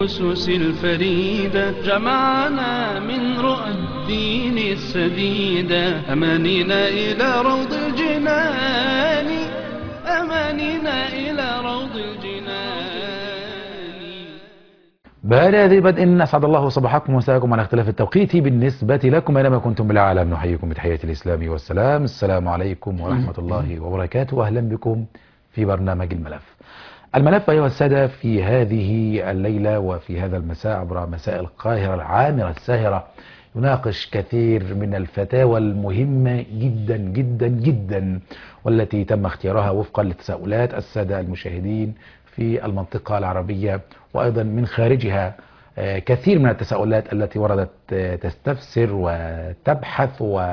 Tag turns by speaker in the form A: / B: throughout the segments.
A: الأسس الفريدة جمعنا من رؤى الدين السديدة أمانينا إلى روض الجنان أمانينا إلى روض الجنان.
B: بعد هذه البدء أسعد الله صباحكم ومساءكم على اختلاف التوقيت بالنسبة لكم أينما كنتم بالعالم. نحييكم بتحية الإسلام والسلام. السلام عليكم ورحمة الله وبركاته. أهلا بكم في برنامج الملف أيها السادة في هذه الليلة وفي هذا المساء عبر مساء القاهرة العامرة الساهرة يناقش كثير من الفتاوى المهمة جدا جدا جدا والتي تم اختيارها وفقا لتساؤلات السادة المشاهدين في المنطقة العربية وأيضا من خارجها. كثير من التساؤلات التي وردت تستفسر وتبحث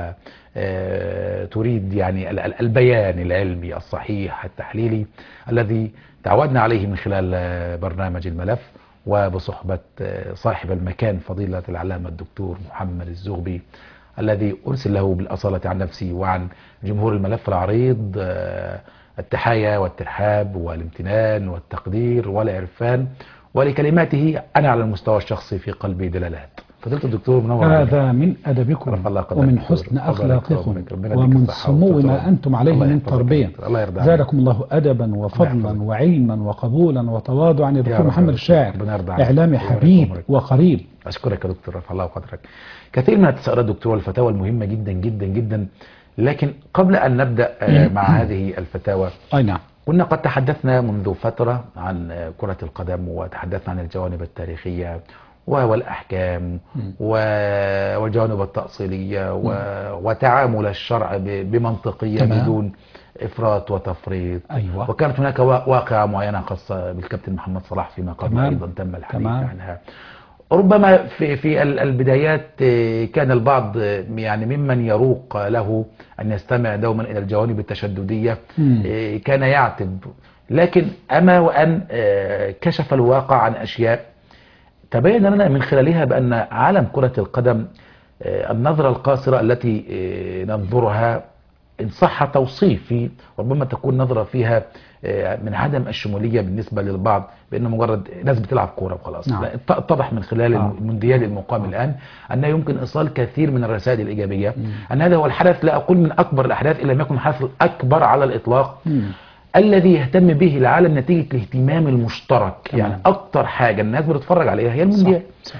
B: وتريد يعني البيان العلمي الصحيح التحليلي الذي تعودنا عليه من خلال برنامج الملف وبصحبة صاحب المكان فضيلة العلامة الدكتور محمد الزغبي الذي أرسل له بالأصالة عن نفسي وعن جمهور الملف العريض التحايا والترحاب والامتنان والتقدير والعرفان ولكلماته أنا على المستوى الشخصي في قلبي دلالات. فضيلة الدكتور منور.
C: هذا من أدبكم ومن حسن أخلاقكم ومن سمو ما أنتم عليه من تربية. زادكم الله أدبا وفضلا وعلما وقبولا وتواضعا يا دكتور محمد الشاعر إعلامي حبيب وقريب.
B: أشكرك يا دكتور، رفع الله قدرك. كثير من التساؤلات دكتور والفتاوى المهمة جدا جدا جدا، لكن قبل أن نبدأ مع هذه الفتاوى
C: أي نعم
B: كنا قد تحدثنا منذ فترة عن كرة القدم وتحدثنا عن الجوانب التاريخية والأحكام والجوانب التأصيلية وتعامل الشرع بمنطقية بدون إفراط وتفريط.
C: أيوة.
B: وكانت هناك واقعة معينة خاصة بالكابتن محمد صلاح فيما قبل أيضا تم الحديث عنها. ربما في البدايات كان البعض يعني ممن يروق له أن يستمع دوما إلى الجوانب التشددية كان يعتب، لكن أما وأن كشف الواقع عن أشياء تبين لنا من خلالها بأن عالم كرة القدم النظرة القاصرة التي ننظرها إن صح توصيفي ربما تكون نظرة فيها من عدم الشمولية بالنسبة للبعض بأنه مجرد ناس بتلعب كورة وخلاص.
C: نعم.
B: اتضح من خلال المونديال المقام الآن أنه يمكن إيصال كثير من الرسائل الإيجابية أن هذا هو الحدث، لا أقول من أكبر الأحداث إلا لم يكن الحدث الأكبر على الإطلاق الذي يهتم به العالم نتيجة الاهتمام المشترك. يعني أكتر حاجة الناس بتتفرج عليها هي المونديال.
C: صح.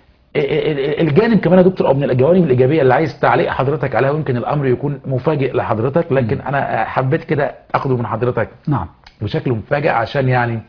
B: الجانب كمان يا دكتور او من الجوانب الايجابيه اللي عايز تعليق حضرتك عليها ويمكن الامر يكون مفاجئ لحضرتك، لكن انا حبيت كده اخده من حضرتك
C: نعم
B: بشكل مفاجئ عشان يعني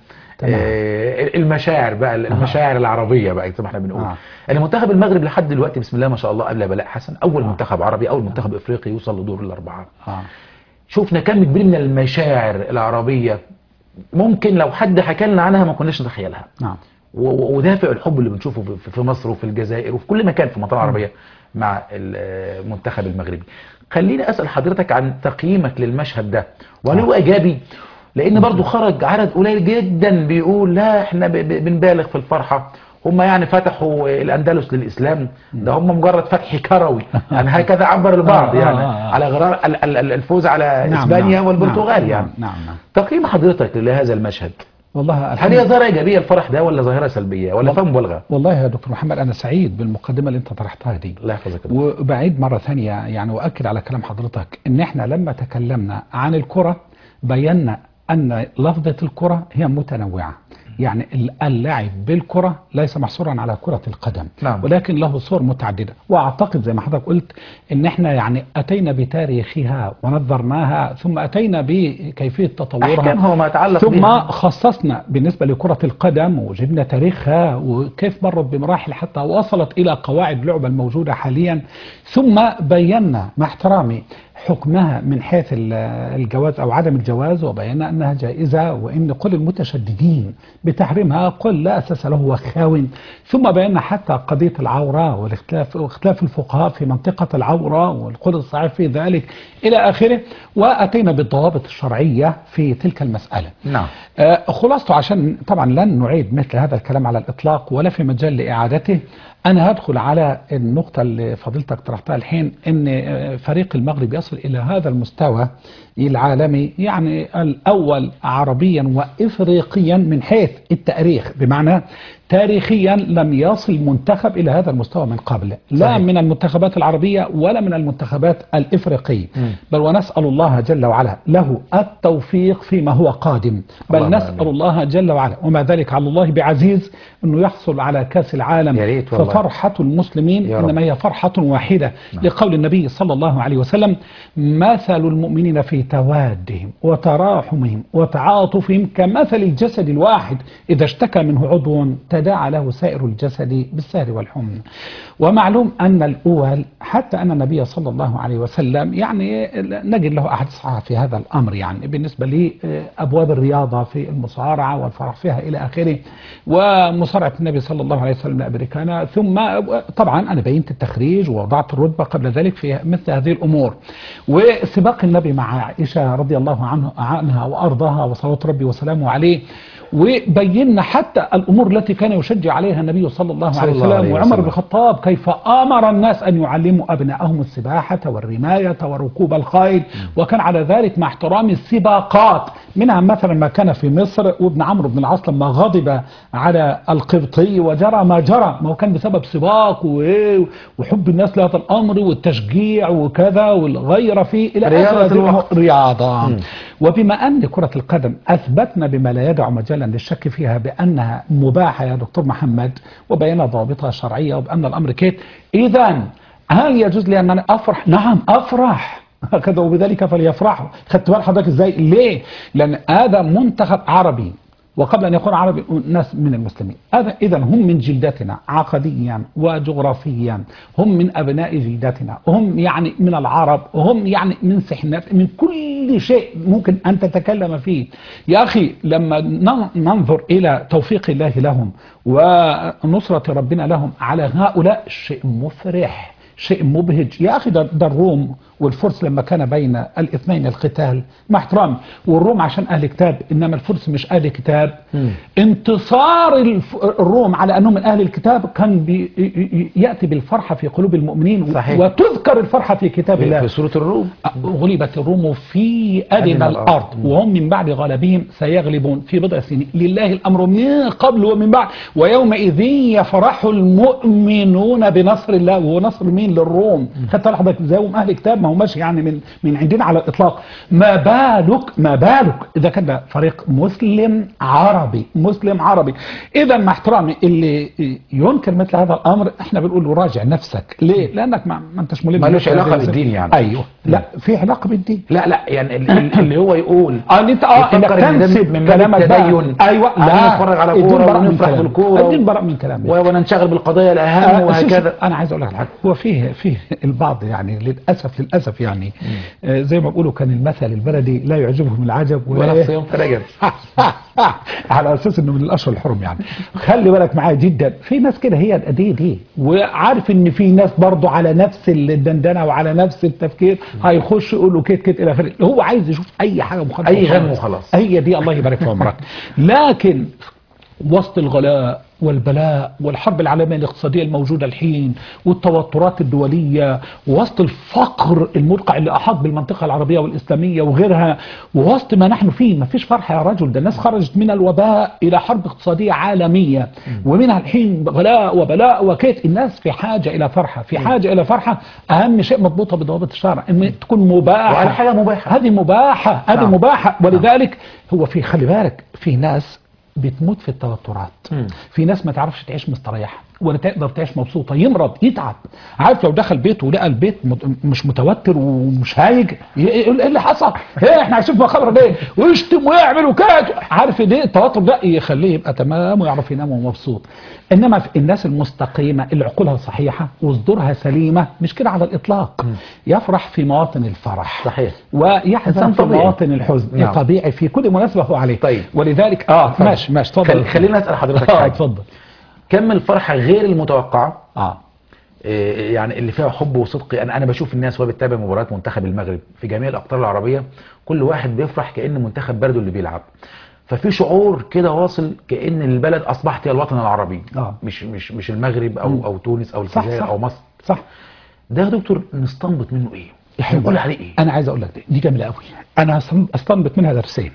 B: المشاعر بقى المشاعر العربيه بقى زي ما احنا بنقول. المنتخب المغرب لحد دلوقتي بسم الله ما شاء الله قبل بلاء حسن اول منتخب عربي اول منتخب افريقي يوصل لدور الاربعه. شوفنا كم كبير من المشاعر العربيه ممكن لو حد حكى لنا عنها ما كناش نتخيلها.
C: نعم.
B: ودافع الحب اللي بنشوفه في مصر وفي الجزائر وفي كل مكان في المنطقة العربية مع المنتخب المغربي. خليني أسأل حضرتك عن تقييمك للمشهد ده وهل هو إيجابي؟ لأن برضو خرج عدد قليل جدا بيقول لا احنا بنبالغ في الفرحة، هم يعني فتحوا الأندلس للإسلام، ده هم مجرد فتح كروي يعني هكذا عبر البعض يعني على غرار الفوز على إسبانيا والبرتغال يعني. تقييم حضرتك لهذا المشهد
C: والله
B: هل هي ظاهرة إيجابية الفرح ده ولا ظاهرة سلبية ولا فهم مبالغة؟
C: والله يا دكتور محمد أنا سعيد بالمقدمة اللي أنت طرحتها دي.
B: الله يحفظك.
C: وبعيد مرة ثانية يعني وأكد على كلام حضرتك إن إحنا لما تكلمنا عن الكرة بينا أن لفظة الكرة هي متنوعة، يعني اللعب بالكرة ليس محصورا على كرة القدم.
B: نعم.
C: ولكن له صور متعددة، واعتقد زي ما حضرتك قلت ان احنا يعني اتينا بتاريخها ونظرناها ثم اتينا بكيفية تطورها ثم خصصنا بالنسبة لكرة القدم وجبنا تاريخها وكيف مرت بمراحل حتى وصلت الى قواعد اللعبة الموجودة حاليا، ثم بينا مع احترامي حكمها من حيث الجواز أو عدم الجواز، وبينا أنها جائزة وإن كل المتشددين بتحريمها قل لا أساس له وخاون، ثم بينا حتى قضية العورة واختلاف الفقهاء في منطقة العورة والقول الصحيح في ذلك إلى آخره، وأتينا بالضوابط الشرعية في تلك المسألة.
B: نعم.
C: خلاصته عشان طبعا لن نعيد مثل هذا الكلام على الإطلاق ولا في مجال لإعادته. أنا هدخل على النقطة اللي فضيلتك طرحتها الحين، إن فريق المغرب يصل إلى هذا المستوى العالمي يعني الأول عربيا وإفريقيا من حيث التاريخ، بمعنى تاريخيا لم يصل منتخب إلى هذا المستوى من قبل، لا صحيح. من المنتخبات العربية ولا من المنتخبات الإفريقية، بل ونسأل الله جل وعلا له التوفيق فيما هو قادم، بل نسأل الله جل وعلا وما ذلك على الله بعزيز أنه يحصل على كأس العالم، ففرحة المسلمين إنما هي فرحة واحدة، لقول النبي صلى الله عليه وسلم: مثل المؤمنين في توادهم وتراحمهم وتعاطفهم كمثل الجسد الواحد إذا اشتكى منه عضو تداعى له سائر الجسد بالسهر والحمى. ومعلوم أن الأول حتى أن النبي صلى الله عليه وسلم يعني نجد له أحد صحة في هذا الأمر، يعني بالنسبة لأبواب الرياضة في المصارعة والفرح فيها إلى آخره، ومصارعة النبي صلى الله عليه وسلم لأمريكانا، ثم طبعا أنا بينت التخريج ووضعت الرتبة قبل ذلك في مثل هذه الأمور، وسباق النبي مع عائشة رضي الله عنها وأرضاها وصلوات ربي وسلامه عليه، وبينا حتى الأمور التي كان يشجع عليها النبي صلى الله عليه وسلم، وعمر بن الخطاب كيف أمر الناس أن يعلموا أبنائهم السباحة والرماية وركوب الخيل، وكان على ذلك مع احترام السباقات، منها مثلا ما كان في مصر وابن عمرو بن العاص لما غضب على القبطي وجرى ما جرى، ما هو كان بسبب سباق وحب الناس لهذا الأمر والتشجيع وكذا والغير فيه إلى رياضة. وبما أن كرة القدم أثبتنا بما لا يدع مجالا للشك فيها بأنها مباحة يا دكتور محمد، وبينا ضوابطها الشرعية، وبأن الأمر كيت، إذن هل يجوز لي أن أنا أفرح؟ نعم أفرح، هكذا وبذلك فليفرحوا. خدت بال حضرتك إزاي؟ ليه؟ لأن هذا منتخب عربي، وقبل أن يكون عربي ناس من المسلمين، إذا هم من جلدتنا عقديا وجغرافيا، هم من أبناء جلدتنا، هم يعني من العرب، هم يعني من سحنات، من كل شيء ممكن أن تتكلم فيه. يا أخي لما ننظر إلى توفيق الله لهم ونصرة ربنا لهم على هؤلاء، شيء مفرح، شيء مبهج. يا أخي ده الروم والفرس لما كان بين الاثنين القتال، مع احترامي، والروم عشان أهل كتاب إنما الفرس مش أهل كتاب، انتصار الروم على أنهم من أهل الكتاب كان يأتي بالفرحة في قلوب المؤمنين. صحيح. وتذكر الفرحة في كتاب الله في سورة الروم: غلبت الروم في أدنى الأرض وهم من بعد غلبهم سيغلبون في بضع سنين، لله الأمر من قبل ومن بعد ويومئذ يفرح المؤمنون بنصر الله. وهو نصر مين؟ للروم. خدت لحظتك ازاي هم أهل كتاب، ما هماش يعني من عندنا على الإطلاق. ما بالك إذا كان فريق مسلم عربي. إذا مع احترامي اللي ينكر مثل هذا الأمر احنا بنقول له راجع نفسك. ليه؟ لأنك ما انتش ملم،
B: مالوش علاقة بالدين يعني.
C: أيوه لا في علاقة بالدين.
B: لا يعني اللي هو يقول
C: انت تنسب
B: من
C: كلامك
B: التدين.
C: ايوه لا
B: نتفرج على كورة ونفرح بالكورة،
C: الدين برأ من كلامك
B: وننشغل بالقضايا الأهم وهكذا.
C: أنا عايز أقول لك حاجة، هو فيه البعض يعني للأسف يعني زي ما بيقولوا كان المثل البلدي لا يعجبهم العجب
B: ولا الصيام فرجل
C: على أساس إنه من الأشهر الحرم يعني. خلي بالك معايا جدا، في ناس كده هي دي وعارف إن في ناس برضو على نفس الدندنة وعلى نفس التفكير هيخش يقولوا كده إلى آخره. هو عايز يشوف أي حاجة مخالفة،
B: أي غم وخلاص،
C: هي دي. الله يبارك في عمرك. لكن وسط الغلاء والبلاء والحرب العالمية الاقتصادية الموجودة الحين والتوترات الدولية، ووسط الفقر المدقع اللي أحاط بالمنطقة العربية والإسلامية وغيرها، ووسط ما نحن فيه، ما فيش فرحة يا رجل. ده الناس خرجت من الوباء إلى حرب اقتصادية عالمية، ومنها الحين غلاء وبلاء وكيت. الناس في حاجة إلى فرحة، في حاجة إلى فرحة. أهم شيء مضبوطة بضوابط الشرع، إن تكون مباحة،
B: وعلى حاجة مباحة.
C: هذه مباحة. ولذلك هو في، خلي بالك، في ناس بتموت في التوترات، في ناس ما تعرفش تعيش مستريحة ولا تقدر تعيش مبسوطة، يمرض يتعب. عارف لو دخل بيته ولقى البيت مش متوتر ومش هايج، يقول ايه اللي حصل؟ احنا عايشين في خبر ليه؟ ويشتم ويعمل وكده. عارف ليه؟ التوتر ده يخليه يبقى تمام ويعرف ينام ومبسوط. انما في الناس المستقيمة اللي عقولها صحيحة وصدورها سليمة مش كده على الاطلاق. يفرح في مواطن الفرح،
B: صحيح،
C: ويحزن في مواطن الحزن. طبيعي في كل مناسبة هو عليه.
B: طيب.
C: ولذلك ماشي اتفضل.
B: خلينا اسال حضرتك حاجه.
C: اتفضل.
B: كم الفرحة غير المتوقعة يعني اللي فيها حب وصدق. انا بشوف الناس وهي بتتابع مباريات منتخب المغرب في جميع الاقطار العربية، كل واحد بيفرح كأن منتخب بلده اللي بيلعب، ففي شعور كده واصل كأن البلد اصبحت هي الوطن العربي. مش المغرب او تونس او الجزائر او مصر.
C: صح.
B: ده يا دكتور نستنبط منه ايه؟
C: هيقول عليه ايه؟ انا عايز اقول لك دي جميله قوي. انا استنبط منها درسين.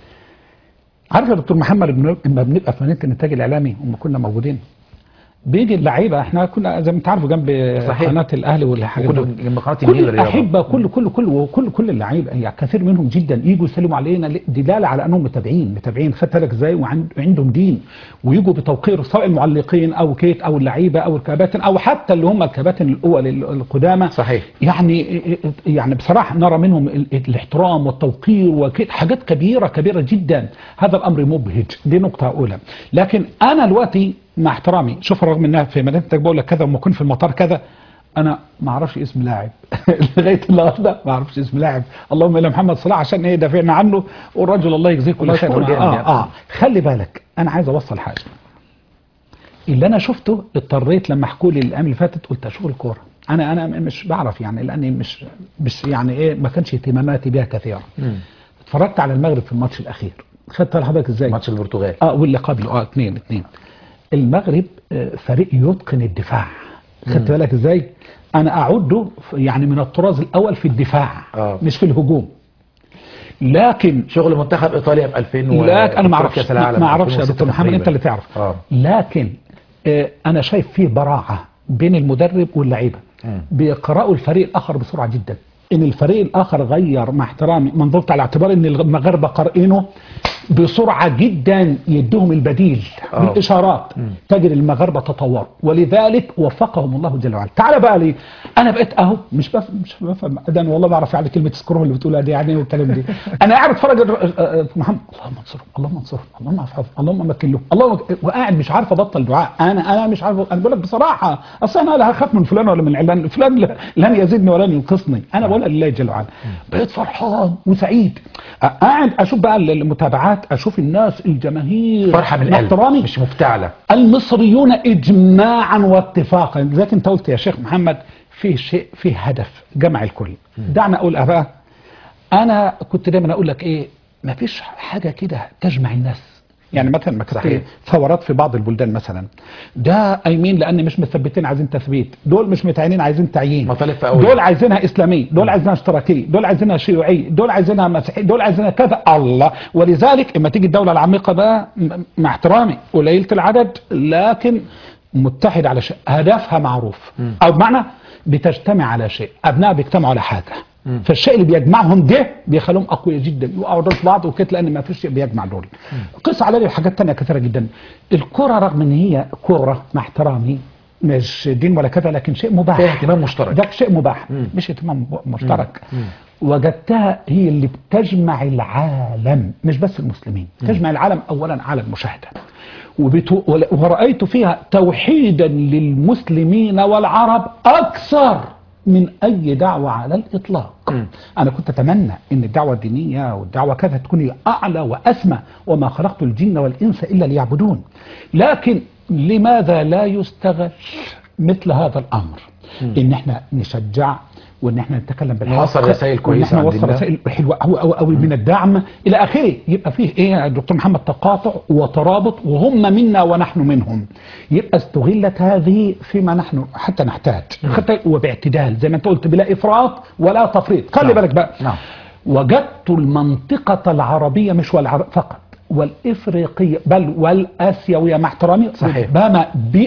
C: عارف يا دكتور محمد، لما بنبقى في مدينه الانتاج الاعلامي وما كنا موجودين، بيجي اللعيبه، احنا كنا زي ما انت عارف جنب قناه الاهلي والحاجات دي،
B: جنب قناه النيل الرياضه،
C: احبه كل اللعيبه يعني كثير منهم جدا يجوا يسلموا علينا دلاله على انهم متابعين خدت بالك ازاي، وعندهم دين، ويجوا بتوقير سواء المعلقين او كيت او اللعيبه او الكباتن او حتى اللي هم الكباتن الاول القدامى.
B: صحيح.
C: يعني بصراحه نرى منهم الاحترام والتوقير وكيت، حاجات كبيره جدا. هذا الامر مبهج، دي نقطه اولى. لكن انا دلوقتي مع احترامي، شوف رغم انها في مدينتك بقول لك كذا وما كنت في المطار كذا، انا ما اعرفش اسم لاعب لغايه النهارده ما اعرفش اسم لاعب، اللهم الا محمد صلاح عشان ايه دافعنا عنه، والراجل الله يجزيه كل خير. خلي بالك، انا عايز اوصل حاجه. اللي انا شفته اضطريت لما حكوا لي الايام اللي فاتت قلت اشوف الكوره، انا مش بعرف يعني، لاني مش يعني ايه، ما كانش اهتماماتي بها كثيره. اتفرجت على المغرب في الماتش الاخير، خدت حضرتك ازاي؟
B: ماتش البرتغال
C: واللي قبله 2-2. المغرب فريق يتقن الدفاع، خدت بالك ازاي؟ انا اعده يعني من الطراز الاول في الدفاع مش في الهجوم. لكن
B: شغل منتخب ايطاليا في 2000
C: لا انا ما اعرفش يا دكتور محمد، انت اللي تعرف. لكن انا شايف فيه براعه بين المدرب واللعيبه، بيقرأوا الفريق الاخر بسرعه جدا. ان الفريق الاخر غير، مع احترامي منظورت على اعتبار ان المغاربه قارئينه بسرعه جدا، يدهم البديل بالاشارات، تجد المغاربه تطوروا، ولذلك وفقهم الله جل وعلا. تعال بقى لي انا بقيت اهو مش بفهم ده، والله ما اعرف يعني كلمه سكرول اللي بتقولها دي يعني والكلام دي. انا قاعد اتفرج محمد، اللهم انصرهم، اللهم انصرهم، اللهم احفظهم، اللهم مكن لهم، اللهم، وقاعد مش عارف ابطل دعاء. انا مش عارف، انا بقول لك بصراحه، اصل انا لا هخاف من فلان ولا من علان، فلان لن يزيدني ولن ينقصني، انا بقول لله جل وعلا. بقيت فرحان وسعيد، قاعد اشوف بقى المتابعات، اشوف الناس الجماهير
B: فرحه من القلب مش مفتعله.
C: المصريون اجماعا واتفاقا، زيك انت قلت يا شيخ محمد، فيه شيء، فيه هدف جمع الكل. دعنا اقول بقى، انا كنت دايما اقول لك ايه، ما فيش حاجه كده تجمع الناس. يعني مثلا ما كانت ثورات في بعض البلدان مثلا، ده قايمين لان مش مثبتين عايزين تثبيت، دول مش متعينين عايزين تعيين، دول عايزينها اسلاميه، دول عايزينها اشتراكيه، دول عايزينها شيوعيه، دول عايزينها مسيحيه، دول عايزينها كذا. الله، ولذلك اما تيجي الدوله العميقه بقى، مع احترامي قليله العدد لكن متحد على شيء، هدفها معروف، او بمعنى بتجتمع على شيء، ابناء بيجتمعوا على حاجه، فالشيء اللي بيجمعهم ده بيخليهم اقوياء جدا، يقعوا ضد بعض وكده، لان ما فيش شيء بيجمع دول. قص على حاجات ثانيه كثيره جدا. الكره رغم ان هي كوره، مع احترامي مش دين ولا كذا، لكن شيء مباح،
B: فيها اهتمام مشترك،
C: ده شيء مباح مش اهتمام مشترك. وجدتها هي اللي بتجمع العالم، مش بس المسلمين، تجمع العالم اولا على المشاهده، ورأيت فيها توحيدا للمسلمين والعرب أكثر من أي دعوة على الإطلاق. أنا كنت أتمنى أن الدعوة الدينية والدعوة كذا تكون أعلى وأسمى، وما خلقت الجن والإنس إلا ليعبدون. لكن لماذا لا يستغل مثل هذا الأمر؟ إن احنا نشجع، وان احنا نتكلم بالحق،
B: نوصل رسائل كويسه،
C: وان احنا نوصل رسائل حلوه او من الدعم الى اخره، يبقى فيه ايه يا دكتور محمد، تقاطع وترابط، وهم منا ونحن منهم، يبقى استغلت هذه فيما نحن حتى نحتاج، وباعتدال زي ما انت قلت، بلا افراط ولا تفريط. خلي بالك بقى، وجدت المنطقه العربيه مش والعرب فقط، والإفريقية بل والآسيوية مع احترامي، ربما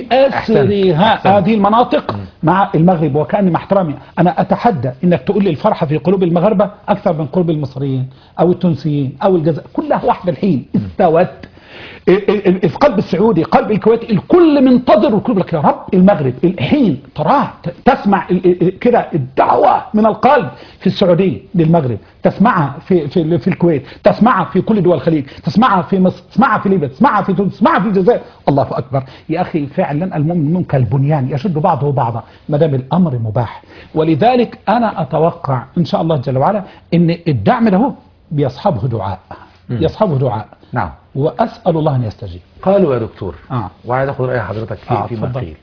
C: بأسرها هذه المناطق مع المغرب. وكأن مع احترامي أنا أتحدى أنك تقول لي الفرحة في قلوب المغاربة أكثر من قلوب المصريين أو التونسيين أو الجزائر، كلها واحدة الحين استوت. القلب السعودي، قلب الكويتي، الكل منتظر، والكل لك يا رب المغرب الحين تراه، تسمع كده الدعوة من القلب في السعودية للمغرب، تسمعها في الكويت، تسمعها في كل دول الخليج، تسمعها في مصر، تسمعها في ليبيا، تسمعها في تونس، تسمعها في الجزائر. الله أكبر يا أخي، فعلا المؤمن كالبنيان يشد بعضه بعضا ما دام الأمر مباح. ولذلك أنا أتوقع إن شاء الله جل وعلا أن الدعم له بيصحبه دعاء، يصحبه دعاء.
B: نعم،
C: وأسأل الله أن يستجيب.
B: قالوا يا دكتور، وعايز أخذ رأي حضرتك فيما قيل.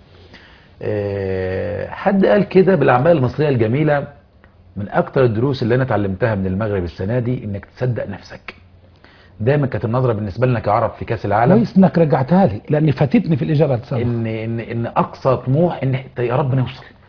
B: حد قال كده، بالأعمال المصرية الجميلة من أكتر الدروس اللي أنا اتعلمتها من المغرب السنة دي إنك تصدق نفسك. دايما كانت النظرة بالنسبة لنا كعرب في كأس العالم،
C: كويس إنك رجعتها لي لأن فاتتني في الإجابة السابقة،
B: إن أقصى طموح إن يا رب نوصل،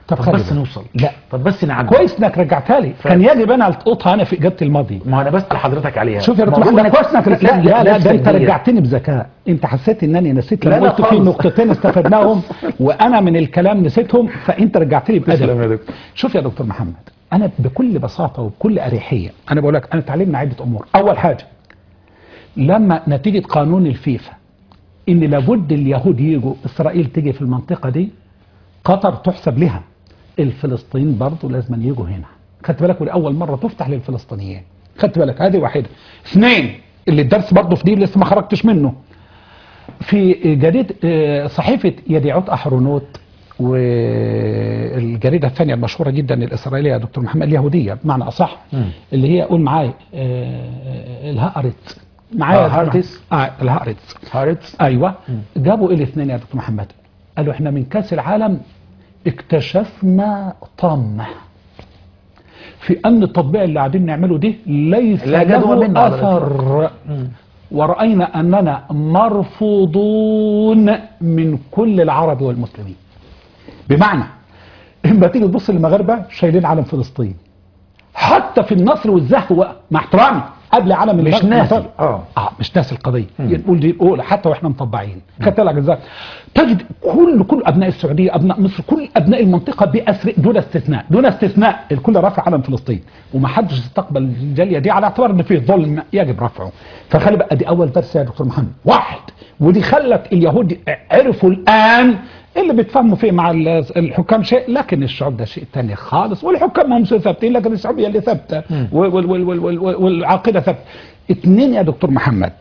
B: طب بس نوصل.
C: لا
B: طب بس نعدي.
C: كويس انك رجعتها لي. كان يجب انا القطها انا في اجابتي الماضيه.
B: ما انا بس لحضرتك عليها.
C: شوف يا دكتور محمد كويس انك لا ده انت رجعتني بذكاء. انت حسيت انني نسيت لما قلت في نقطتين استفدناهم وانا من الكلام نسيتهم، فانت رجعت لي بأدب. شوف يا دكتور محمد، انا بكل بساطه وبكل اريحيه انا بقول لك انا اتعلمنا عده امور. اول حاجه لما نتيجه قانون الفيفا ان لابد اليهود يجوا اسرائيل تيجي في المنطقه دي، قطر تحسب لها، الفلسطينيين برضه لازم يجوا هنا. خدت بالك؟ ولأول مرة تفتح للفلسطينيين. خدت بالك؟ هذه واحدة. اثنين اللي الدرس برضه في دي لسه ما خرجتش منه. في جريدة صحيفة يديعوت أحرونوت والجريدة الثانية المشهورة جدا الإسرائيلية يا دكتور محمد اليهودية بمعنى أصح اللي هي قول معايا الهارتس معايا الهارتس ايوه. جابوا ايه الاثنين يا دكتور محمد؟ قالوا احنا من كاس العالم اكتشفنا طامة في أن التطبيق اللي قاعدين نعمله ده ليس له أثر، ورأينا أننا مرفوضون من كل العرب والمسلمين. بمعنى إما تيجي تبص للمغاربة شايلين علم فلسطين، حتى في النصر والزهو مع احترامي قبل علم
B: مش ناسي
C: مش ناسي القضيه. نقول دي الاولى حتى واحنا مطبعين. خدت بالك ازاي؟ تجد كل ابناء السعوديه، ابناء مصر، كل ابناء المنطقه باسر دون استثناء الكل رفع علم فلسطين، وما حدش استقبل الجاليه دي على اعتبار ان فيه ظلم يجب رفعه. فخلي بقى دي اول درس يا دكتور محمد. واحد، ودي خلت اليهود عرفوا الان اللي بيتفهموا فيه مع الحكام شيء، لكن الشعوب ده شيء ثاني خالص، والحكام هم ثابتين لكن الشعوب هي اللي ثابته والعقيده ثابته. اثنين يا دكتور محمد،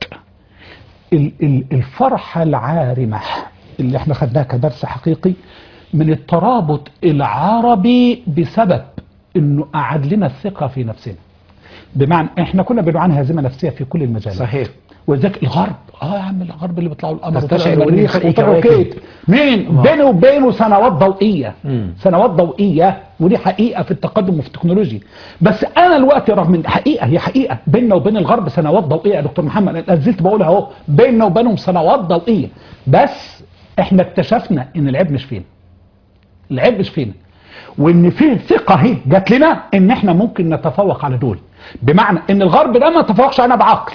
C: الفرحه العارمه اللي احنا خدناها كدرس حقيقي من الترابط العربي بسبب انه اعاد لنا الثقه في نفسنا. بمعنى احنا كنا بنعاني هزيمه نفسيه في كل المجالات.
B: صحيح.
C: وذاك الغرب يا عم الغرب اللي بيطلعوا القمر
B: وطلعوا المريخ
C: وكيت مين بينه وبينه سنوات ضوئيه. سنوات ضوئيه، ودي حقيقه في التقدم وفي التكنولوجيا. بس انا الوقت رغم ان هي حقيقه بيننا وبين الغرب سنوات ضوئيه يا دكتور محمد، انا نزلت بقولها اهو بيننا وبينهم سنوات ضوئيه، بس احنا اكتشفنا ان العيب مش فينا. العيب مش فينا، وان في ثقه اهي جات لنا ان احنا ممكن نتفوق على دول. بمعنى ان الغرب ده ما تفوقش علينا بعقل،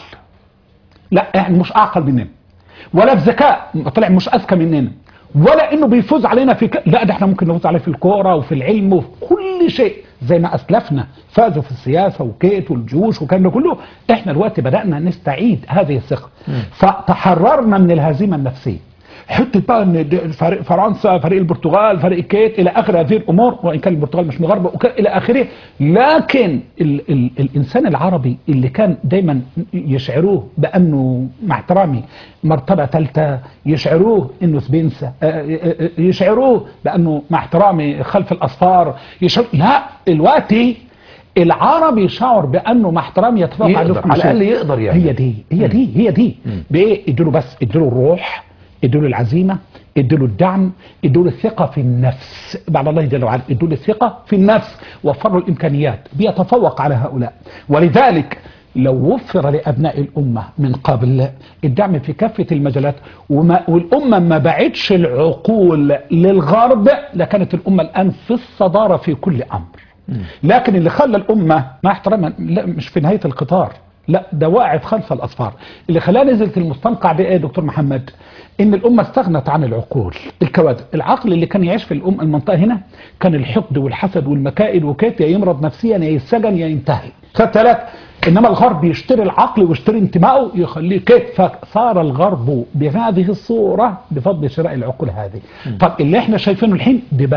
C: لا احنا مش اعقل مننا، ولا في ذكاء طلع مش اذكى مننا، ولا انه بيفوز علينا في لا ده احنا ممكن نفوز عليه في الكوره وفي العلم وفي كل شيء زي ما اسلفنا فازوا في السياسه وكيت والجيوش وكان ده كله. احنا دلوقتي بدانا نستعيد هذه الثقه، فتحررنا من الهزيمه النفسيه. حته بقى ان فريق فرنسا، فريق البرتغال، فريق الكيت الى اخر هذه الامور، وان كان البرتغال مش مغاربه الى اخره، لكن الانسان العربي اللي كان دايما يشعروه بانه مع احترامي مرتبه ثالثه، يشعروه انه سبنسه، يشعروه بانه مع احترامي خلف الاصفار، لا دلوقتي العربي يشعر بانه مع احترامي يتفوق
B: على الاقل يقدر يعني.
C: هي دي بايه؟ ادوا بس ادوا الروح، ادوا له العزيمه، ادوا له الدعم، ادوا له الثقه في النفس بعد الله جل وعلا، ادوا له الثقه في النفس، وفروا الامكانيات بيتفوق على هؤلاء. ولذلك لو وفر لابناء الامه من قبل الدعم في كافه المجالات والامه ما باعتش العقول للغرب لكانت الامه الان في الصداره في كل امر. لكن اللي خلى الامه مع احترامها لا مش في نهايه القطار، لا ده واقف خلف الاصفار. اللي خلاها نزلت المستنقع ده ايه يا دكتور محمد؟ ان الامه استغنت عن العقول، الكوادر. العقل اللي كان يعيش في المنطقه هنا كان الحقد والحسد والمكائد وكيت، يا يمرض نفسيا يا يتسجن يا ينتهي. خدت بالك؟ انما الغرب يشتري العقل ويشتري انتمائه يخليه كيت، فصار الغرب بهذه الصوره بفضل شراء العقول هذه. طب اللي احنا شايفينه الحين دي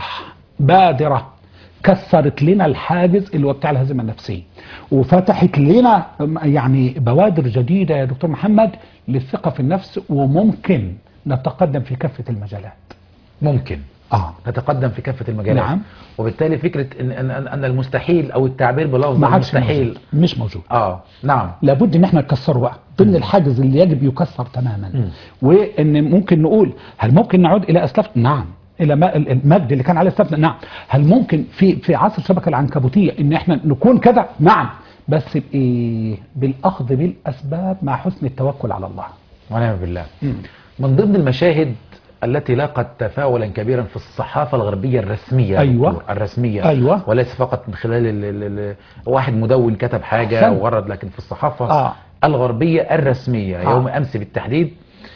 C: بادره كسرت لنا الحاجز اللي هو بتاع الهزيمه النفسيه، وفتحت لنا يعني بوادر جديده يا دكتور محمد للثقه في النفس، وممكن نتقدم في كافه المجالات.
B: ممكن نتقدم في كافه المجالات.
C: نعم.
B: وبالتالي فكره ان المستحيل او التعبير بلفظ المستحيل
C: مش موجود.
B: نعم.
C: لابد ان احنا نكسره بقى ضمن الحاجز اللي يجب يكسر تماما. وان ممكن نقول هل ممكن نعود الى اسلافنا؟ نعم. الى المجد اللي كان عليه اسلافنا؟ نعم. هل ممكن في عصر الشبكه العنكبوتيه ان احنا نكون كده؟ نعم. بس بايه؟ بالاخذ بالاسباب مع حسن التوكل على الله
B: ونعم بالله. من ضمن المشاهد التي لاقت تفاعلا كبيرا في الصحافة الغربية الرسمية.
C: أيوة.
B: الرسمية.
C: أيوة.
B: وليس فقط من خلال واحد مدون كتب حاجة وورد، لكن في الصحافة الغربية الرسمية. يوم أمس بالتحديد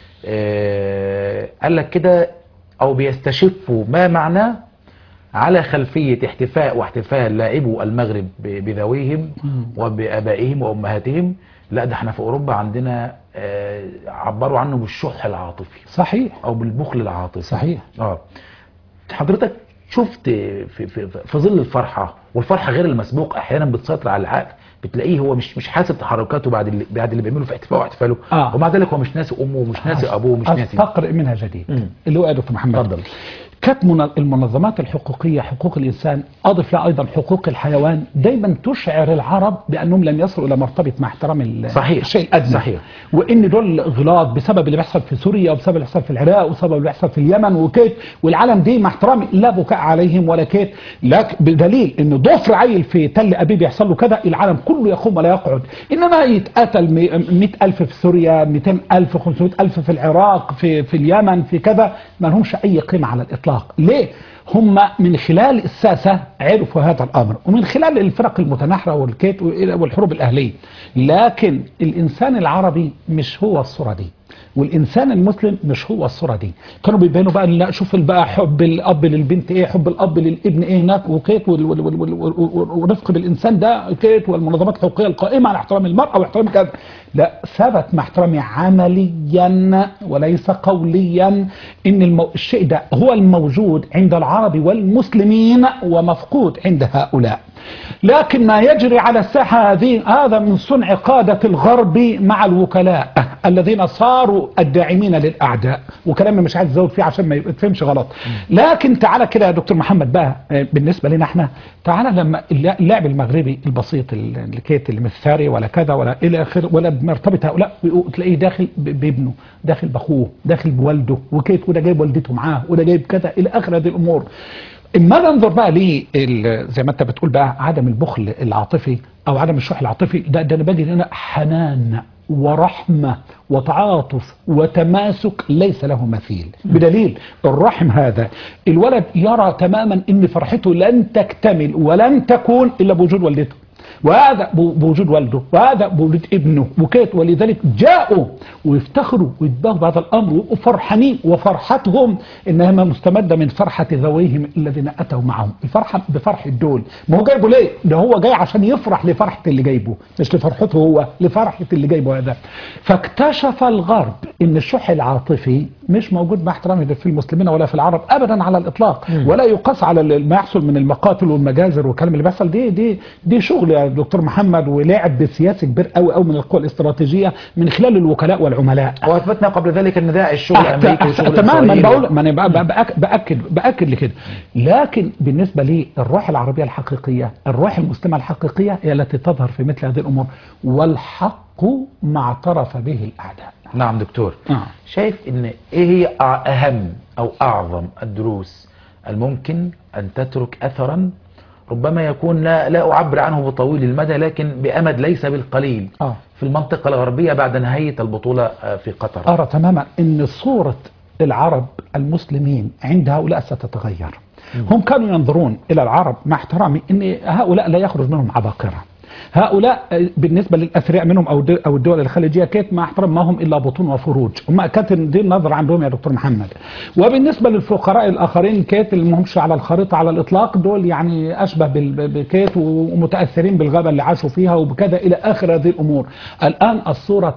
B: قال لك كده، أو بيستشفوا ما معناه على خلفية واحتفال لاعبو المغرب بذويهم وبآبائهم وأمهاتهم. لا، ده احنا في أوروبا عندنا عبروا عنه بالشح العاطفي.
C: صحيح.
B: أو بالبخل العاطفي.
C: صحيح.
B: حضرتك شفت في ظل الفرحة، والفرحة غير المسبوق أحيانا بتسيطر على العقل، بتلاقيه هو مش حاسب تحركاته بعد اللي بيعمله في احتفاله، ومع ذلك هو مش ناسي أمه ومش ناسي أبوه ومش ناسي.
C: أستقرئ منها جديد اللي هو يا دكتور محمد.
B: اتفضل.
C: كانت المنظمات الحقوقية، حقوق الإنسان، أضف لها أيضا حقوق الحيوان، دايما تشعر العرب بأنهم لم يصلوا إلى مرتبة مع احترام الشيء الأدنى.
B: صحيح.
C: وإن دول غلاط بسبب اللي بيحصل في سوريا، وبسبب اللي بيحصل في العراق، وبسبب اللي بيحصل في اليمن وكيت، والعالم دي مع احترامي لا بكاء عليهم ولا كيت، لكن بدليل إن ضفر عيل في تل أبيب يحصل له كذا العالم كله يقوم ولا يقعد. إنما يتقتل 100,000 في سوريا، 200,000، 500,000 في العراق، في اليمن، في كذا، ما لهمش أي قيمة على الإطلاق. ليه؟ هم من خلال الساسة عرفوا هذا الأمر، ومن خلال الفرق المتناحرة والكيت والحروب الأهلية. لكن الإنسان العربي مش هو الصورة دي، والإنسان المسلم مش هو الصورة دي. كانوا بيبينوا بقى لا شوف بقى حب الأب للبنت إيه، حب الأب للابن إيه هناك وكيت، ورفق بالإنسان ده كيت، والمنظمات الحقوقية القائمة على احترام المرأة واحترام كذا. لا، ثبت مع احترامي عمليا وليس قوليا إن الشيء ده هو الموجود عند العرب والمسلمين ومفقود عند هؤلاء. لكن ما يجري على الساحة هذا من صنع قادة الغرب مع الوكلاء الذين صاروا الداعمين للأعداء، وكلامنا مش عايز ازود فيه عشان ما يتفهمش غلط. لكن تعالى كده يا دكتور محمد بقى، بالنسبة لنا احنا، تعالى لما اللاعب المغربي البسيط اللي كيت اللي مش ثري ولا كذا ولا الى اخره ولا بمرتبة هؤلاء، تلاقيه داخل بابنه، داخل باخوه، داخل بوالده وكيت، وده جايب والدته معاه، وده جايب كذا الى اخر هذه الامور. اما ننظر بقى ليه زي ما انت بتقول بقى عدم البخل العاطفي او عدم الشح العاطفي، ده انا باجي هنا حنان ورحمة وتعاطف وتماسك ليس له مثيل. بدليل الرحم هذا، الولد يرى تماما ان فرحته لن تكتمل ولن تكون الا بوجود والدته، وهذا بوجود والده، وهذا بوجود ابنه وكيت، ولذلك جاءوا ويفتخروا ويتباهوا بهذا الامر ويبقوا فرحانين، وفرحتهم انها مستمده من فرحه ذويهم الذين اتوا معهم. الفرحه بفرح الدول، ما هو جايبه ليه؟ ده هو جاي عشان يفرح لفرحه اللي جايبه، مش لفرحته هو، لفرحه اللي جايبه هذا. فاكتشف الغرب ان الشح العاطفي مش موجود مع احترامي في المسلمين ولا في العرب ابدا على الاطلاق، ولا يقاس على ما يحصل من المقاتل والمجازر والكلام اللي بيحصل. دي شغل يا دكتور محمد، ولعب بسياسي كبير قوي قوي من القوى الاستراتيجيه من خلال الوكلاء والعملاء.
B: واثبتنا قبل ذلك ان ده الشغل الامريكي وشغل
C: تمام. ما بقول، ما انا باكد لكده. لكن بالنسبه لي الروح العربيه الحقيقيه، الروح المسلمه الحقيقيه هي التي تظهر في مثل هذه الامور، والحق ما اعترف به الاعداء.
B: نعم دكتور. شايف ان ايه هي اهم او اعظم الدروس الممكن ان تترك اثرا ربما يكون لا أعبر عنه بطويل المدى، لكن بأمد ليس بالقليل في المنطقة الغربية بعد نهاية البطولة في قطر؟
C: أرى تماما أن صورة العرب المسلمين عند هؤلاء ستتغير. هم كانوا ينظرون إلى العرب مع احترامي أن هؤلاء لا يخرج منهم عباقرة، هؤلاء بالنسبة للأثرياء منهم أو الدول الخليجية كانت مع احترام ما هم إلا بطون وفروج، هم كانت دي النظر عندهم يا دكتور محمد. وبالنسبة للفقراء الآخرين كانت اللي مهمش على الخريطة على الإطلاق، دول يعني أشبه بكيت ومتأثرين بالغابة اللي عاشوا فيها وبكذا إلى آخر هذه الأمور. الآن الصورة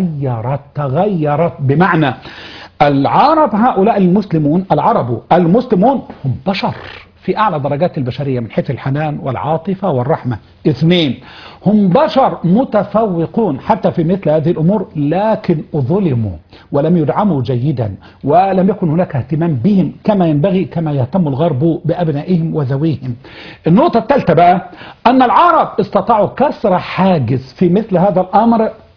C: تغيرت بمعنى العرب هؤلاء المسلمون، العرب المسلمون هم بشر في أعلى درجات البشرية من حيث الحنان والعاطفة والرحمة. 2، هم بشر متفوقون حتى في مثل هذه الأمور، لكن ظلموا ولم يدعموا جيدا، ولم يكن هناك اهتمام بهم كما ينبغي، كما يهتم الغرب بأبنائهم وذويهم. النقطة الثالثة بقى أن العرب استطاعوا كسر حاجز في مثل هذا الأمر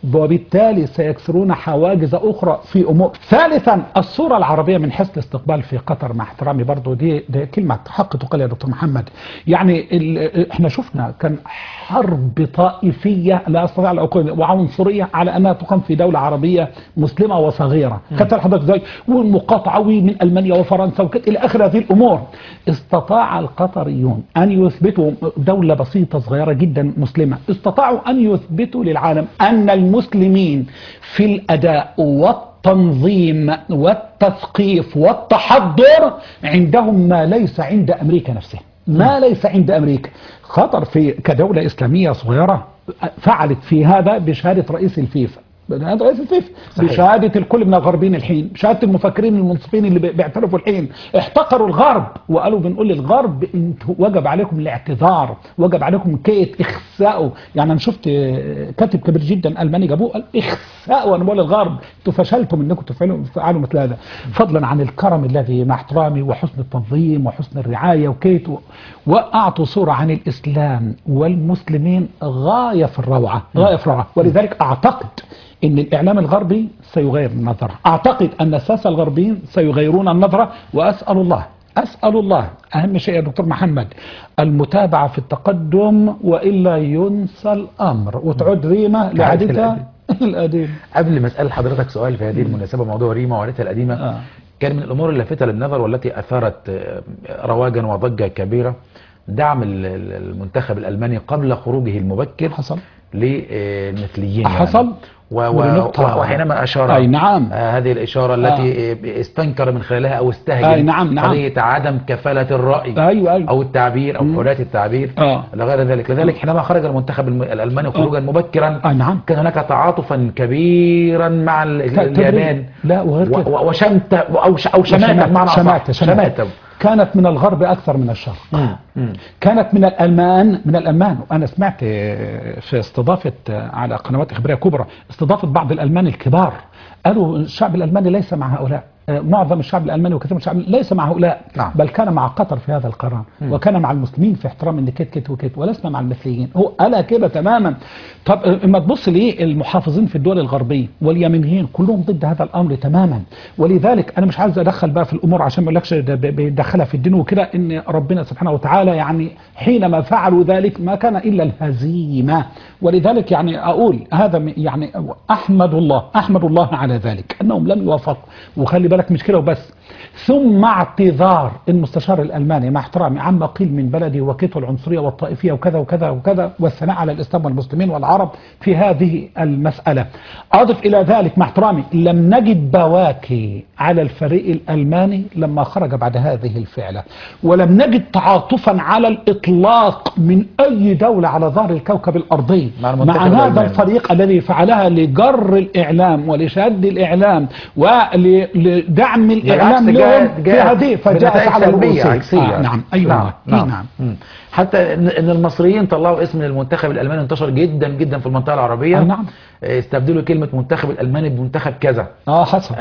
C: وبالتالي سيكسرون حواجز أخرى في أمور. ثالثا الصورة العربية من حيث الاستقبال في قطر، مع احترامي برضو دي كلمة حق تقال يا دكتور محمد، يعني احنا شفنا كان حرب طائفية لا أستطيع أن أقول وعنصرية على أنها تقام في دولة عربية مسلمة وصغيرة، كانت حضرتك زي والمقاطعة من ألمانيا وفرنسا وكده إلى آخر هذه الأمور. استطاع القطريون أن يثبتوا، دولة بسيطة صغيرة جدا مسلمة، استطاعوا أن يثبتوا للعالم أن المسلمين في الأداء والتنظيم والتثقيف والتحضر عندهم ما ليس عند أمريكا نفسها، ما ليس عند أمريكا. قطر في كدولة إسلامية صغيرة فعلت في هذا بشهادة رئيس الفيفا، هذا رئيس الفيفا، بشهادة الكل من الغربيين الحين، بشهادة المفكرين المنصفين اللي بيعترفوا الحين، احتقروا الغرب وقالوا بنقول للغرب انتوا وجب عليكم الاعتذار، وجب عليكم كيت اخساءوا. يعني انا شفت كاتب كبير جدا الماني جابوه قال اخساءوا، انا بقول للغرب انتوا فشلتم انكم تفعلوا مثل هذا، فضلا عن الكرم الذي مع احترامي وحسن التنظيم وحسن الرعايه وكيت، واعطوا صوره عن الاسلام والمسلمين غايه في الروعه، غايه في الروعه. ولذلك اعتقد ان الاعلام الغربي سيغير النظرة، اعتقد ان الساسة الغربيين سيغيرون النظرة، واسأل الله اهم شيء يا دكتور محمد المتابعة في التقدم، وإلا ينسى الامر وتعود ريمة لعادتها القديمة.
B: قبل ما اسأل حضرتك سؤال في هذه المناسبة، موضوع ريمة وعادتها القديمة كان من الامور اللافتة للنظر والتي اثارت رواجا وضجة كبيرة دعم المنتخب الالماني قبل خروجه المبكر
C: حصل
B: للمثليين
C: حصل
B: وحينما أشار
C: أي نعم
B: هذه الإشارة التي استنكر من خلالها أو استهجن قضية عدم كفالة الرأي أو التعبير أو حرية التعبير لغير ذلك. لذلك حينما خرج المنتخب الألماني خروجا مبكرا كان هناك تعاطفا كبيرا مع اليابان وشمتة أو شماتة
C: كانت من الغرب أكثر من الشرق. كانت من الألمان وأنا سمعت في استضافة على قنوات إخبارية كبرى استضافة بعض الألمان الكبار، قالوا الشعب الألماني ليس مع هؤلاء، معظم الشعب الألماني وكثير من الشعب ليس مع هؤلاء، بل كان مع قطر في هذا القرار، وكان مع المسلمين في احترام ان كت وكت، ولسنا مع المثليين. هو قالها كده تماما. طب اما تبص ليه المحافظين في الدول الغربية واليمينيين كلهم ضد هذا الامر تماما. ولذلك انا مش عايز ادخل بقى في الامور عشان ما اقولكش بيدخلها في الدين وكده، ان ربنا سبحانه وتعالى يعني حينما فعلوا ذلك ما كان الا الهزيمة. ولذلك يعني اقول هذا يعني احمد الله على ذلك انهم لم يوافقوا. وخلي بالك مش كده وبس، ثم اعتذار المستشار الألماني مع احترامي عما قيل من بلدي وكيته العنصرية والطائفية وكذا وكذا وكذا، والثناء على الإسلام والمسلمين والعرب في هذه المسألة. أضف إلى ذلك مع احترامي لم نجد بواكي على الفريق الألماني لما خرج بعد هذه الفعلة، ولم نجد تعاطفا على الإطلاق من أي دولة على ظهر الكوكب الأرضي مع هذا الفريق الذي فعلها لجر الإعلام ولشد الإعلام ولدعم الإعلام لهم في هذه فجاءت على الرؤوس. نعم أيوة نعم.
B: حتى ان المصريين طلعوا اسم المنتخب الالماني انتشر جدا جدا في المنطقه العربيه.
C: نعم.
B: استبدلوا كلمه منتخب الالماني بمنتخب كذا.
C: حصل.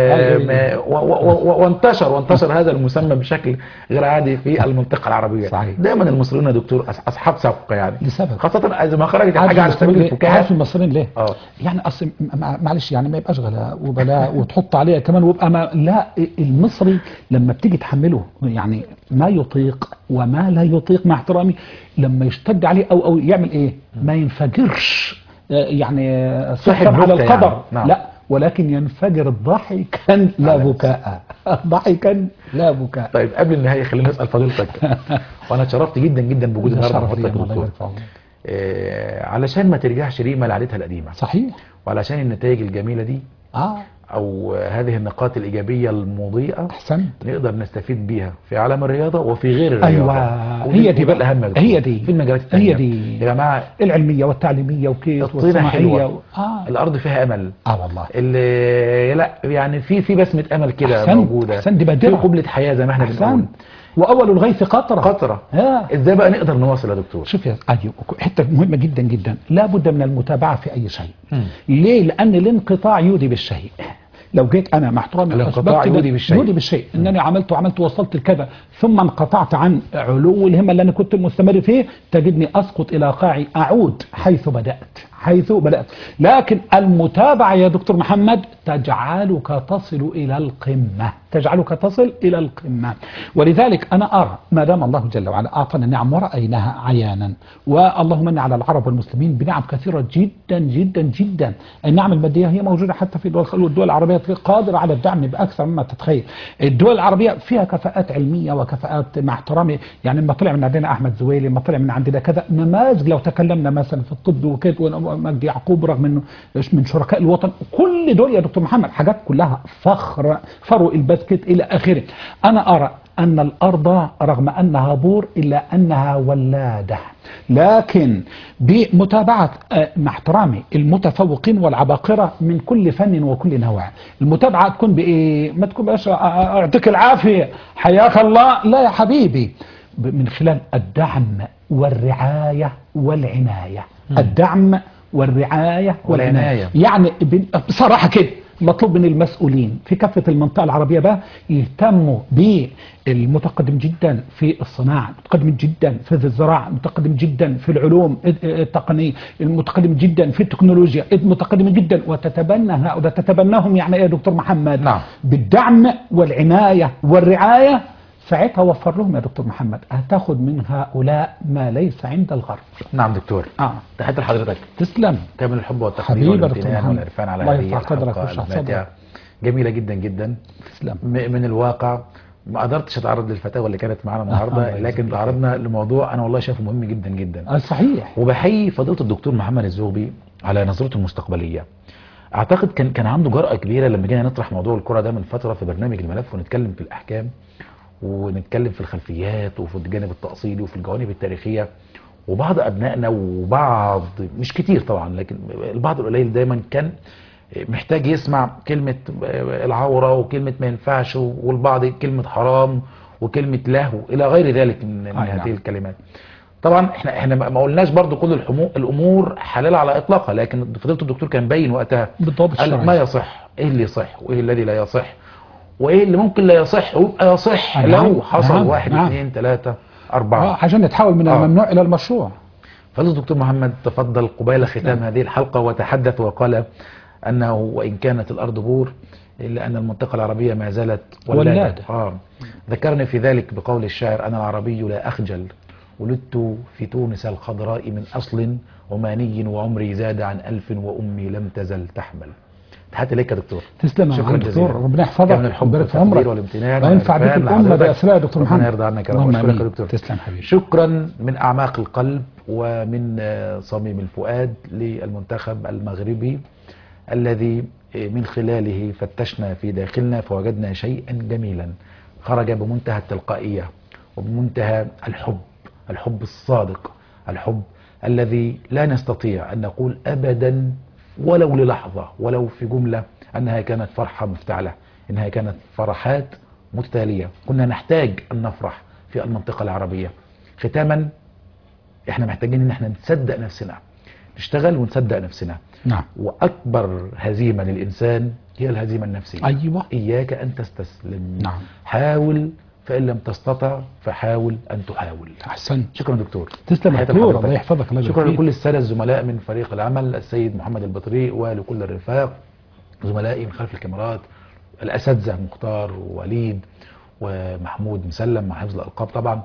B: وانتشر هذا المسمى بشكل غير عادي في المنطقه العربيه.
C: صحيح.
B: دايما المصريين يا دكتور اصحاب سبق يعني
C: لسبب،
B: خاصه اذا ما خرجت حاجه على سبيل الفكاهه.
C: عارف المصريين ليه؟ يعني اصل معلش يعني ما يبقاش غلاء وبلاء وتحط عليها كمان ويبقى لا، المصري لما بتيجي تحمله يعني ما يطيق وما لا يطيق مع احترامي، لما يشتد عليه او يعمل ايه ما ينفجرش يعني صحب على القدر يعني. نعم. لا، ولكن ينفجر ضحكا لا بكاء، ضحكا لا بكاء.
B: طيب قبل النهايه خلينا نسال فضيلتك وانا اتشرفت جدا جدا بوجود النهارده علشان ما ترجعش ريما لعادتها القديمه.
C: صحيح.
B: وعلشان النتائج الجميله دي أو هذه النقاط الإيجابية المضيئة نقدر نستفيد بيها في عالم الرياضة وفي غير الرياضة.
C: هي دي بقى
B: الأهم،
C: هي دي
B: في المجالات الثانية.
C: هي دي
B: يا جماعة
C: العلمية والتعليمية وكيف
B: والصناعية الأرض فيها أمل.
C: والله
B: لا يعني في بسمة أمل كده موجودة.
C: دي
B: في قبلة حياة زي ما احنا بنقول.
C: وأول الغيث قطرة.
B: ازاي بقى نقدر نواصل يا دكتور؟
C: شوف يا حتة مهمة جدا جدا، لا بد من المتابعة في أي شيء. ليه؟ لأن الانقطاع يودي بالشيء. لو جيت انا مع احترامي
B: الانقطاع يودي
C: بالشيء انني عملت وصلت لكذا ثم انقطعت عن علو الهمه اللي انا كنت مستمر فيه، تجدني اسقط الى قاعي اعود حيث بدات حيث بدأت. لكن المتابعة يا دكتور محمد تجعلك تصل إلى القمة، تجعلك تصل إلى القمة. ولذلك أنا أرى ما دام الله جل وعلا أعطانا النعم ورأيناها عيانا، واللهم من على العرب والمسلمين بنعم كثيرة جدا جدا جدا. النعم المادية هي موجودة حتى في الدول العربية، قادرة على الدعم بأكثر مما تتخيل. الدول العربية فيها كفاءات علمية وكفاءات، مع احترامي يعني، لما طلع من عندنا أحمد زويلي، لما طلع من عندنا كذا نماذج. لو تكلمنا مثلا في الطب وكيف مجدي يعقوب رغم انه من شركاء الوطن، كل دول يا دكتور محمد حاجات كلها فخر، فرو البسكت الى اخره. انا ارى ان الارض رغم انها بور الا انها ولاده، لكن بمتابعه مع احترامي المتفوقين والعباقره من كل فن وكل نوع. المتابعه تكون بايه؟ ما تكون باش اعطيك العافيه حياك الله، لا يا حبيبي، من خلال الدعم والرعايه والعنايه. الدعم والرعاية والعناية. يعني بصراحة كده مطلوب من المسؤولين في كافة المنطقة العربية بقى يهتموا بالمتقدم جدا في الصناعة، متقدم جدا في الزراعة، متقدم جدا في العلوم التقنية، المتقدم جدا في التكنولوجيا، متقدم جدا، وتتبناهم يعني يا دكتور محمد.
B: نعم.
C: بالدعم والعناية والرعاية، ساعتها وفر لهم يا دكتور محمد، هتاخد من هؤلاء ما ليس عند الغرب.
B: نعم دكتور. تحياتي لحضرتك.
C: تسلم.
B: كامل الحب والتقدير والامتنان والعرفان على هذه
C: الحلقة
B: الماتعة جميلة جدا جدا.
C: تسلم.
B: من الواقع ما قدرتش اتعرض للفتاوى اللي كانت معانا النهارده، لكن تعرضنا لموضوع انا والله شايفه مهم جدا جدا.
C: صحيح.
B: وبحيي فضيلة الدكتور محمد الزغبي على نظرته المستقبلية. اعتقد كان عنده جرأة كبيرة لما جينا نطرح موضوع الكرة ده من فترة في برنامج الملف، ونتكلم في الاحكام ونتكلم في الخلفيات وفي الجانب التأصيلي وفي الجوانب التاريخية. وبعض أبنائنا وبعض، مش كتير طبعا، لكن البعض القليل دايما كان محتاج يسمع كلمة العورة وكلمة ما ينفعش، والبعض كلمة حرام وكلمة لهو إلى غير ذلك من هذه الكلمات. طبعا احنا ما قلناش برضو كل الأمور حلال على إطلاقها، لكن فضيلة الدكتور كان باين وقتها
C: بالضبط
B: ما يصح، ايه اللي يصح وايه الذي لا يصح، وايه اللي ممكن لا يصح ويبقى يصح لو حصل 1 2 3 4
C: عشان نتحول من الممنوع الى المشروع.
B: فضيلة الدكتور محمد تفضل قبيل ختام هذه الحلقة وتحدث وقال انه وان كانت الارض بور الا ان المنطقة العربية ما زالت ولادة. ذكرني في ذلك بقول الشاعر: انا العربي لا اخجل، ولدت في تونس الخضراء من اصل عماني، وعمري زاد عن 1000 وامي لم تزل تحمل. تحياتي ليك يا دكتور.
C: تسلم يا دكتور، ربنا يحفظك
B: ويبارك في عمرك والامتنان
C: وينفع بك الامه باسماء يا دكتور محمد.
B: ربنا يرضى عنك يا رب. اشكرك يا دكتور.
C: تسلم حبيبي.
B: شكرا من اعماق القلب ومن صميم الفؤاد للمنتخب المغربي الذي من خلاله فتشنا في داخلنا فوجدنا شيئا جميلا خرج بمنتهى التلقائيه وبمنتهى الحب الصادق، الحب الذي لا نستطيع ان نقول ابدا ولو للحظة ولو في جملة أنها كانت فرحة مفتعلة، إنها كانت فرحات متتالية. كنا نحتاج أن نفرح في المنطقة العربية. ختاما، إحنا محتاجين إن إحنا نصدق نفسنا، نشتغل ونصدق نفسنا.
C: نعم.
B: وأكبر هزيمة للإنسان هي الهزيمة النفسية.
C: أيوة.
B: إياك أن تستسلم.
C: نعم.
B: حاول، فإن لم تستطع فحاول أن تحاول.
C: أحسن.
B: شكرا دكتور.
C: تسلم يا دكتور، الله يحفظك.
B: شكرا لكل السادة الزملاء من فريق العمل، السيد محمد البطريق، ولكل الرفاق زملائي من خلف الكاميرات، الأساتذة مختار ووليد ومحمود مسلم مع حفظ الألقاب طبعا،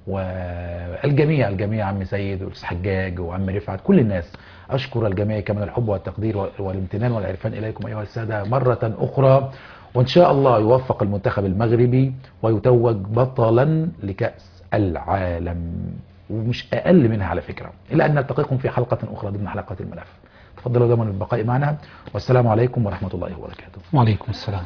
B: والجميع عم سيد والأستاذ حجاج وعم رفعت، كل الناس. أشكر الجميع كمان الحب والتقدير والامتنان والعرفان إليكم أيها السادة مرة أخرى، وإن شاء الله يوفق المنتخب المغربي ويتوج بطلا لكأس العالم، ومش أقل منها على فكرة، إلا أن نلتقيكم في حلقة أخرى ضمن حلقات الملف. تفضلوا دوما بالبقاء معنا، والسلام عليكم ورحمة الله وبركاته.
C: وعليكم السلام.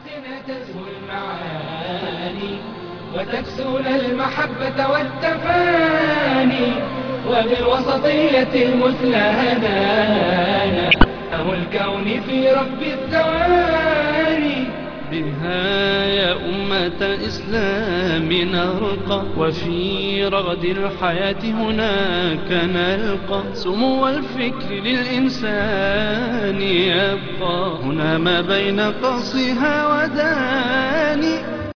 A: وتكسون المحبة والتفاني، وبالوسطية المثلى هدانا أهو الكون في رب الثواني. بها يا أمة الإسلام نرقى، وفي رغد الحياة هناك نلقى سمو الفكر للإنسان يبقى، هنا ما بين قصها وداني.